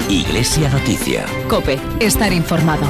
Iglesia Noticia. COPE, estar informado.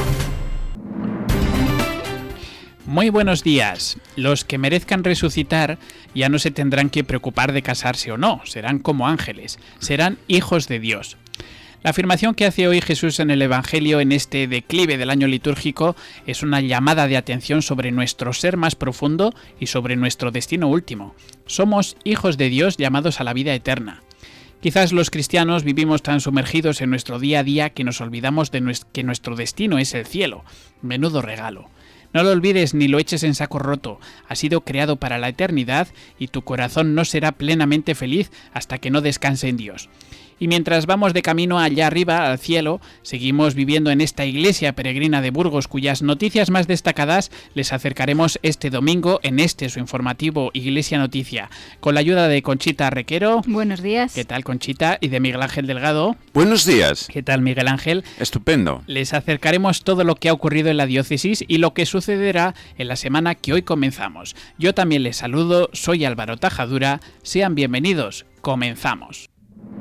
Muy buenos días. Los que merezcan resucitar ya no se tendrán que preocupar de casarse o no, serán como ángeles, serán hijos de Dios. La afirmación que hace hoy Jesús en el Evangelio en este declive del año litúrgico es una llamada de atención sobre nuestro ser más profundo y sobre nuestro destino último. Somos hijos de Dios llamados a la vida eterna. Quizás los cristianos vivimos tan sumergidos en nuestro día a día que nos olvidamos de que nuestro destino es el cielo. Menudo regalo. No lo olvides ni lo eches en saco roto. Has sido creado para la eternidad y tu corazón no será plenamente feliz hasta que no descanse en Dios. Y mientras vamos de camino allá arriba, al cielo, seguimos viviendo en esta iglesia peregrina de Burgos, cuyas noticias más destacadas les acercaremos este domingo en su informativo Iglesia Noticia, con la ayuda de Conchita Requero. Buenos días. ¿Qué tal, Conchita? Y de Miguel Ángel Delgado. Buenos días. ¿Qué tal, Miguel Ángel? Estupendo. Les acercaremos todo lo que ha ocurrido en la diócesis y lo que sucederá en la semana que hoy comenzamos. Yo también les saludo, soy Álvaro Tajadura. Sean bienvenidos. Comenzamos.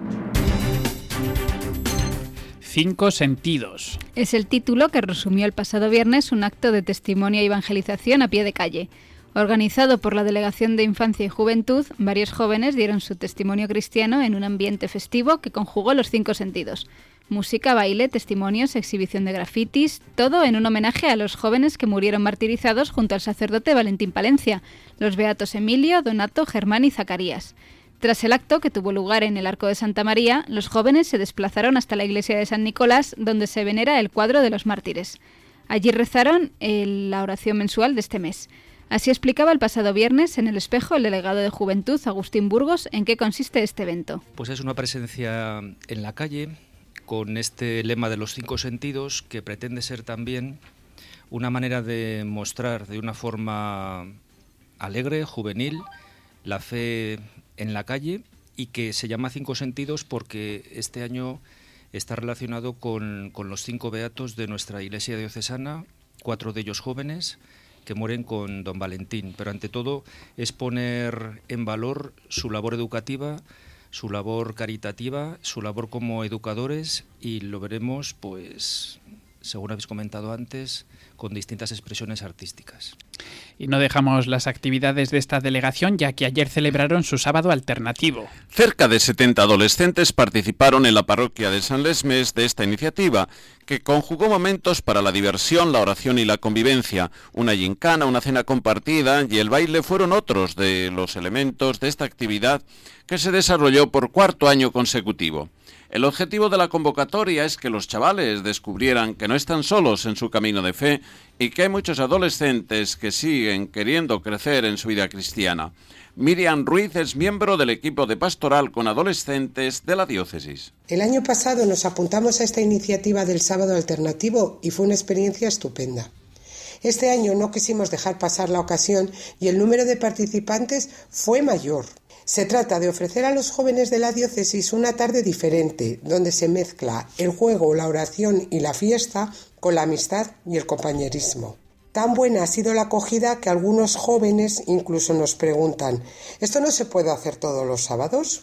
5 sentidos. Es el título que resumió el pasado viernes un acto de testimonio y evangelización a pie de calle. Organizado por la Delegación de Infancia y Juventud, varios jóvenes dieron su testimonio cristiano en un ambiente festivo que conjugó los 5 sentidos. Música, baile, testimonios, exhibición de grafitis, todo en un homenaje a los jóvenes que murieron martirizados junto al sacerdote Valentín Palencia, los beatos Emilio, Donato, Germán y Zacarías. Tras el acto, que tuvo lugar en el Arco de Santa María, los jóvenes se desplazaron hasta la iglesia de San Nicolás, donde se venera el cuadro de los mártires. Allí rezaron la oración mensual de este mes. Así explicaba el pasado viernes en El Espejo el delegado de Juventud, Agustín Burgos, en qué consiste este evento. Pues es una presencia en la calle, con este lema de los 5 sentidos, que pretende ser también una manera de mostrar de una forma alegre, juvenil, la fe en la calle, y que se llama 5 sentidos porque este año está relacionado con los 5 beatos de nuestra iglesia diocesana, 4 de ellos jóvenes que mueren con don Valentín, pero ante todo es poner en valor su labor educativa, su labor caritativa, su labor como educadores, y lo veremos, pues, según habéis comentado antes, con distintas expresiones artísticas. Y no dejamos las actividades de esta delegación, ya que ayer celebraron su sábado alternativo. Cerca de 70 adolescentes participaron en la parroquia de San Lesmes de esta iniciativa, que conjugó momentos para la diversión, la oración y la convivencia. Una gincana, una cena compartida y el baile fueron otros de los elementos de esta actividad que se desarrolló por 4º año consecutivo. El objetivo de la convocatoria es que los chavales descubrieran que no están solos en su camino de fe y que hay muchos adolescentes que siguen queriendo crecer en su vida cristiana. Miriam Ruiz es miembro del equipo de pastoral con adolescentes de la diócesis. El año pasado nos apuntamos a esta iniciativa del sábado alternativo y fue una experiencia estupenda. Este año no quisimos dejar pasar la ocasión y el número de participantes fue mayor. Se trata de ofrecer a los jóvenes de la diócesis una tarde diferente, donde se mezcla el juego, la oración y la fiesta con la amistad y el compañerismo. Tan buena ha sido la acogida que algunos jóvenes incluso nos preguntan: ¿esto no se puede hacer todos los sábados?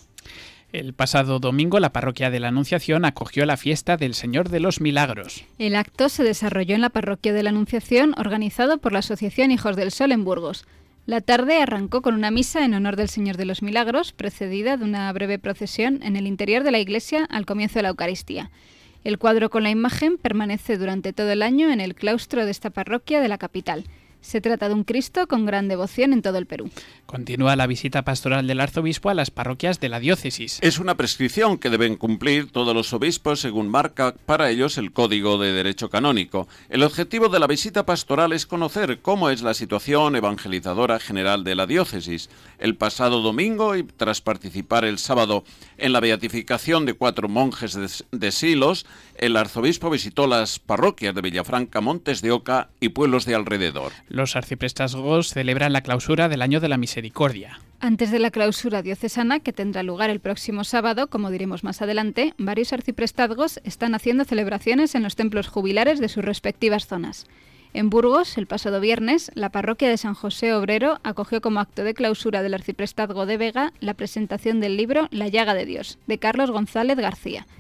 El pasado domingo la parroquia de la Anunciación acogió la fiesta del Señor de los Milagros. El acto se desarrolló en la parroquia de la Anunciación, organizado por la Asociación Hijos del Sol en Burgos. La tarde arrancó con una misa en honor del Señor de los Milagros, precedida de una breve procesión en el interior de la iglesia al comienzo de la Eucaristía. El cuadro con la imagen permanece durante todo el año en el claustro de esta parroquia de la capital. Se trata de un Cristo con gran devoción en todo el Perú. Continúa la visita pastoral del arzobispo a las parroquias de la diócesis. Es una prescripción que deben cumplir todos los obispos según marca para ellos el Código de Derecho Canónico. El objetivo de la visita pastoral es conocer cómo es la situación evangelizadora general de la diócesis. El pasado domingo, y tras participar el sábado en la beatificación de 4 monjes de Silos, el arzobispo visitó las parroquias de Villafranca, Montes de Oca y pueblos de alrededor. Los arciprestazgos celebran la clausura del Año de la Misericordia. Antes de la clausura diocesana, que tendrá lugar el próximo sábado, como diremos más adelante, varios arciprestazgos están haciendo celebraciones en los templos jubilares de sus respectivas zonas. En Burgos, el pasado viernes, la parroquia de San José Obrero acogió como acto de clausura del arciprestazgo de Vega la presentación del libro La llaga de Dios, de Carlos González García.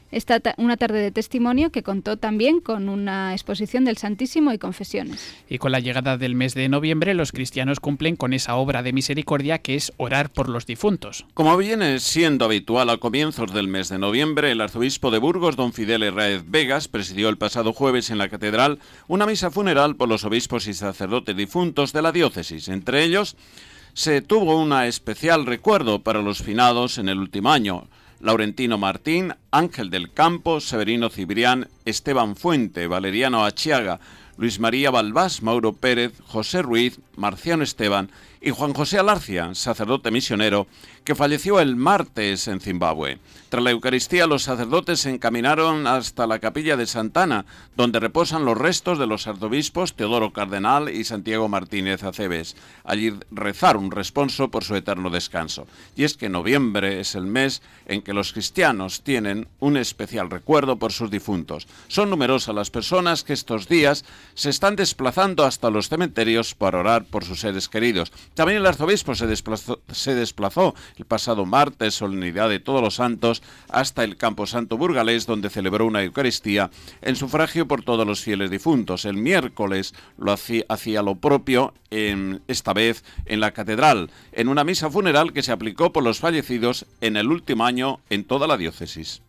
Una tarde de testimonio que contó también con una exposición del Santísimo y confesiones. Y con la llegada del mes de noviembre, los cristianos cumplen con esa obra de misericordia que es orar por los difuntos. Como viene siendo habitual a comienzos del mes de noviembre, el arzobispo de Burgos, don Fidel Herráez Vegas, presidió el pasado jueves en la catedral una misa funeral por los obispos y sacerdotes difuntos de la diócesis. Entre ellos, se tuvo un especial recuerdo para los finados en el último año: Laurentino Martín, Ángel del Campo, Severino Cibrián, Esteban Fuente, Valeriano Achiaga, Luis María Balbás, Mauro Pérez, José Ruiz, Marciano Esteban y Juan José Alarcia, sacerdote misionero, que falleció el martes en Zimbabue. Tras la Eucaristía, los sacerdotes se encaminaron hasta la capilla de Santana, donde reposan los restos de los arzobispos Teodoro Cardenal y Santiago Martínez Aceves. Allí rezaron responso por su eterno descanso. Y es que noviembre es el mes en que los cristianos tienen un especial recuerdo por sus difuntos. Son numerosas las personas que estos días se están desplazando hasta los cementerios para orar por sus seres queridos. También el arzobispo se desplazó el pasado martes, solemnidad de Todos los Santos, hasta el Camposanto burgalés, donde celebró una Eucaristía en sufragio por todos los fieles difuntos. El miércoles hacía lo propio, esta vez en la catedral, en una misa funeral que se aplicó por los fallecidos en el último año en toda la diócesis.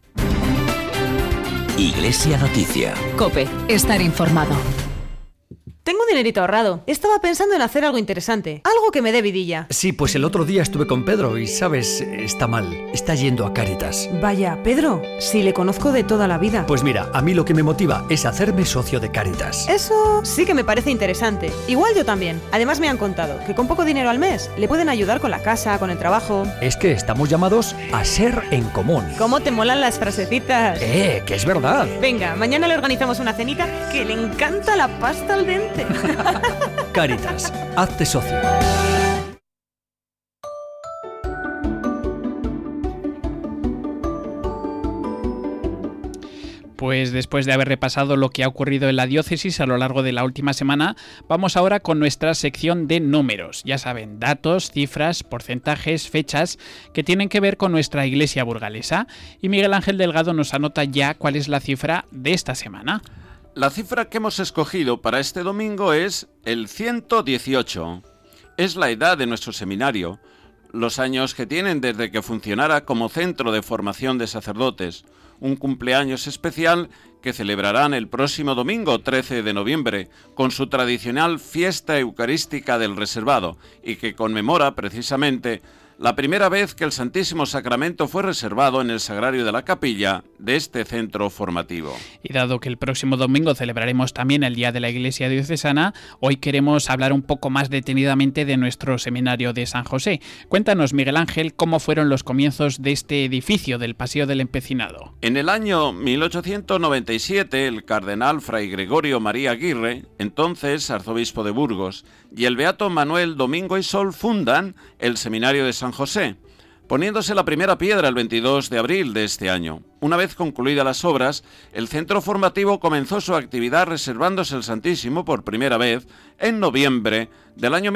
Iglesia Noticia. COPE. Estar informado. Tengo un dinerito ahorrado. Estaba pensando en hacer algo interesante. Algo que me dé vidilla. Sí, pues el otro día estuve con Pedro y, ¿sabes? Está mal. Está yendo a Cáritas. Vaya, Pedro, si le conozco de toda la vida. Pues mira, a mí lo que me motiva es hacerme socio de Cáritas. Eso sí que me parece interesante. Igual yo también. Además me han contado que con poco dinero al mes le pueden ayudar con la casa, con el trabajo. Es que estamos llamados a ser en común. ¿Cómo te molan las frasecitas? Que es verdad. Venga, mañana le organizamos una cenita que le encanta la pasta al dente. Cáritas, hazte socio. Pues después de haber repasado lo que ha ocurrido en la diócesis a lo largo de la última semana, vamos ahora con nuestra sección de números. Ya saben, datos, cifras, porcentajes, fechas que tienen que ver con nuestra iglesia burgalesa. Y Miguel Ángel Delgado nos anota ya cuál es la cifra de esta semana. La cifra que hemos escogido para este domingo es el 118. Es la edad de nuestro seminario, los años que tienen desde que funcionara como centro de formación de sacerdotes, un cumpleaños especial que celebrarán el próximo domingo 13 de noviembre con su tradicional fiesta eucarística del reservado y que conmemora precisamente la primera vez que el Santísimo Sacramento fue reservado en el sagrario de la capilla de este centro formativo. Y dado que el próximo domingo celebraremos también el Día de la Iglesia Diocesana, hoy queremos hablar un poco más detenidamente de nuestro seminario de San José. Cuéntanos, Miguel Ángel, cómo fueron los comienzos de este edificio del Paseo del Empecinado. En el año 1897, el cardenal Fray Gregorio María Aguirre, entonces arzobispo de Burgos, y el beato Manuel Domingo y Sol fundan el seminario de San José, poniéndose la primera piedra el 22 de abril de este año. Una vez concluidas las obras, el centro formativo comenzó su actividad reservándose el Santísimo por primera vez en noviembre del año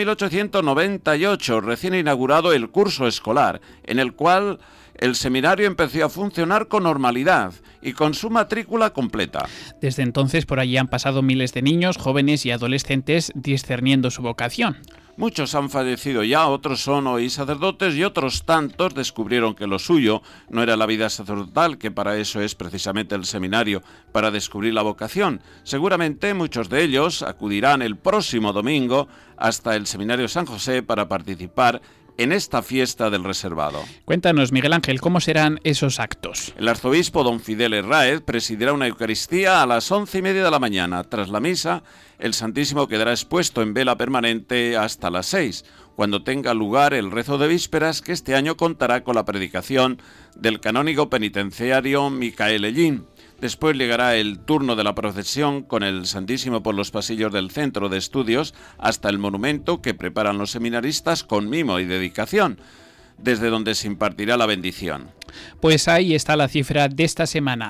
1898, recién inaugurado el curso escolar, en el cual el seminario empezó a funcionar con normalidad y con su matrícula completa. Desde entonces por allí han pasado miles de niños, jóvenes y adolescentes discerniendo su vocación. Muchos han fallecido ya, otros son hoy sacerdotes y otros tantos descubrieron que lo suyo no era la vida sacerdotal, que para eso es precisamente el seminario, para descubrir la vocación. Seguramente muchos de ellos acudirán el próximo domingo hasta el seminario San José para participar en esta fiesta del reservado. Cuéntanos, Miguel Ángel, ¿cómo serán esos actos? El arzobispo don Fidel Herráez presidirá una Eucaristía a las 11:30 de la mañana. Tras la misa, el Santísimo quedará expuesto en vela permanente hasta las 6, cuando tenga lugar el rezo de vísperas, que este año contará con la predicación del canónigo penitenciario Micael Ellín. Después llegará el turno de la procesión con el Santísimo por los pasillos del centro de estudios hasta el monumento que preparan los seminaristas con mimo y dedicación, desde donde se impartirá la bendición. Pues ahí está la cifra de esta semana,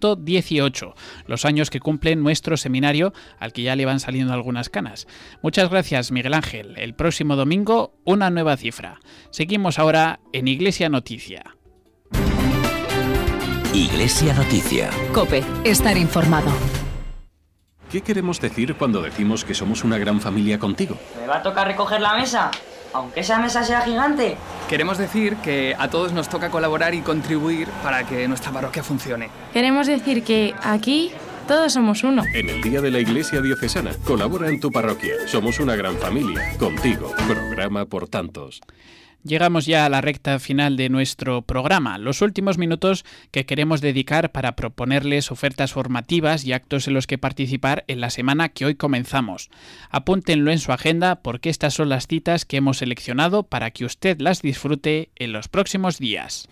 118, los años que cumple nuestro seminario, al que ya le van saliendo algunas canas. Muchas gracias, Miguel Ángel. El próximo domingo, una nueva cifra. Seguimos ahora en Iglesia Noticia. Iglesia Noticia. COPE. Estar informado. ¿Qué queremos decir cuando decimos que somos una gran familia contigo? ¿Me va a tocar recoger la mesa? Aunque esa mesa sea gigante. Queremos decir que a todos nos toca colaborar y contribuir para que nuestra parroquia funcione. Queremos decir que aquí todos somos uno. En el Día de la Iglesia Diocesana, colabora en tu parroquia. Somos una gran familia. Contigo. Programa por tantos. Llegamos ya a la recta final de nuestro programa, los últimos minutos que queremos dedicar para proponerles ofertas formativas y actos en los que participar en la semana que hoy comenzamos. Apúntenlo en su agenda porque estas son las citas que hemos seleccionado para que usted las disfrute en los próximos días.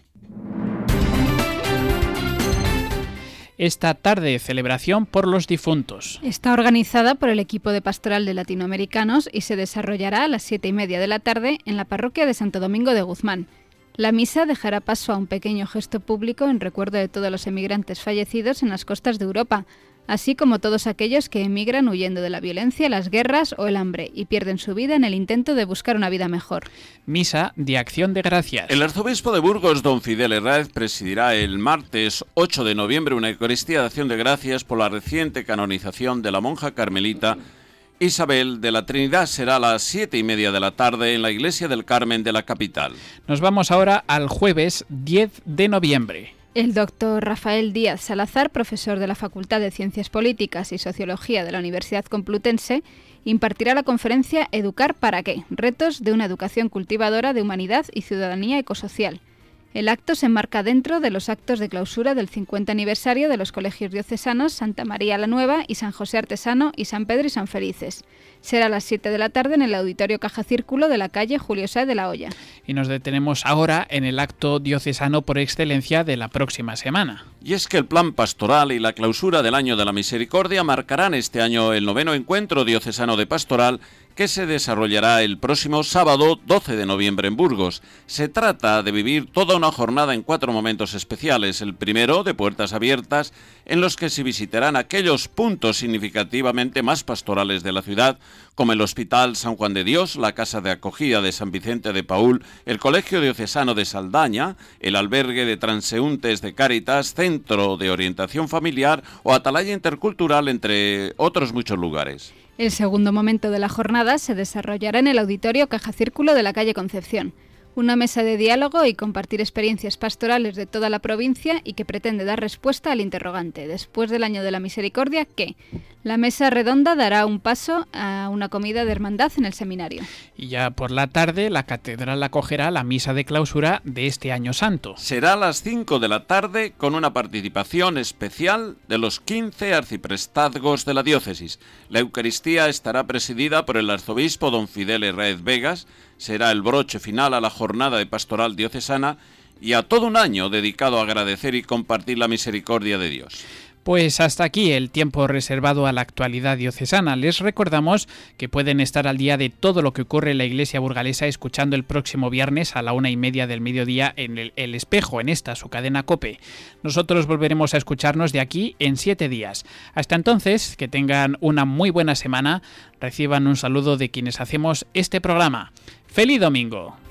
Esta tarde, celebración por los difuntos. Está organizada por el equipo de pastoral de latinoamericanos y se desarrollará a las 7:30 de la tarde en la parroquia de Santo Domingo de Guzmán. La misa dejará paso a un pequeño gesto público en recuerdo de todos los emigrantes fallecidos en las costas de Europa, así como todos aquellos que emigran huyendo de la violencia, las guerras o el hambre y pierden su vida en el intento de buscar una vida mejor. Misa de Acción de Gracias. El arzobispo de Burgos, don Fidel Herráez, presidirá el martes 8 de noviembre una Eucaristía de Acción de Gracias por la reciente canonización de la monja carmelita Isabel de la Trinidad. Será a las 7:30 de la tarde en la Iglesia del Carmen de la capital. Nos vamos ahora al jueves 10 de noviembre. El doctor Rafael Díaz Salazar, profesor de la Facultad de Ciencias Políticas y Sociología de la Universidad Complutense, impartirá la conferencia Educar para qué, retos de una educación cultivadora de humanidad y ciudadanía ecosocial. El acto se enmarca dentro de los actos de clausura del 50 aniversario de los colegios diocesanos Santa María la Nueva y San José Artesano y San Pedro y San Felices. Será a las 7 de la tarde en el Auditorio Caja Círculo de la calle Julio Sáez de la Hoya. Y nos detenemos ahora en el acto diocesano por excelencia de la próxima semana. Y es que el plan pastoral y la clausura del Año de la Misericordia marcarán este año el 9º Encuentro Diocesano de Pastoral, que se desarrollará el próximo sábado 12 de noviembre en Burgos. Se trata de vivir toda una jornada en 4 momentos especiales. El primero, de puertas abiertas, en los que se visitarán aquellos puntos significativamente más pastorales de la ciudad, como el Hospital San Juan de Dios, la Casa de Acogida de San Vicente de Paúl, el Colegio Diocesano de Saldaña, el Albergue de Transeúntes de Cáritas, Centro de Orientación Familiar o Atalaya Intercultural, entre otros muchos lugares. El segundo momento de la jornada se desarrollará en el Auditorio Caja Círculo de la calle Concepción. Una mesa de diálogo y compartir experiencias pastorales de toda la provincia y que pretende dar respuesta al interrogante, después del Año de la Misericordia, ¿qué? La mesa redonda dará un paso a una comida de hermandad en el seminario. Y ya por la tarde, la catedral acogerá la misa de clausura de este año santo. Será a las 5 de la tarde con una participación especial de los 15 arciprestazgos de la diócesis. La Eucaristía estará presidida por el arzobispo don Fidel Herráez Vegas. Será el broche final a la jornada de pastoral diocesana y a todo un año dedicado a agradecer y compartir la misericordia de Dios. Pues hasta aquí el tiempo reservado a la actualidad diocesana. Les recordamos que pueden estar al día de todo lo que ocurre en la Iglesia burgalesa escuchando el próximo viernes a la 1:30 del mediodía en el Espejo, en esta, su cadena COPE. Nosotros volveremos a escucharnos de aquí en 7 días. Hasta entonces, que tengan una muy buena semana. Reciban un saludo de quienes hacemos este programa. ¡Feliz domingo!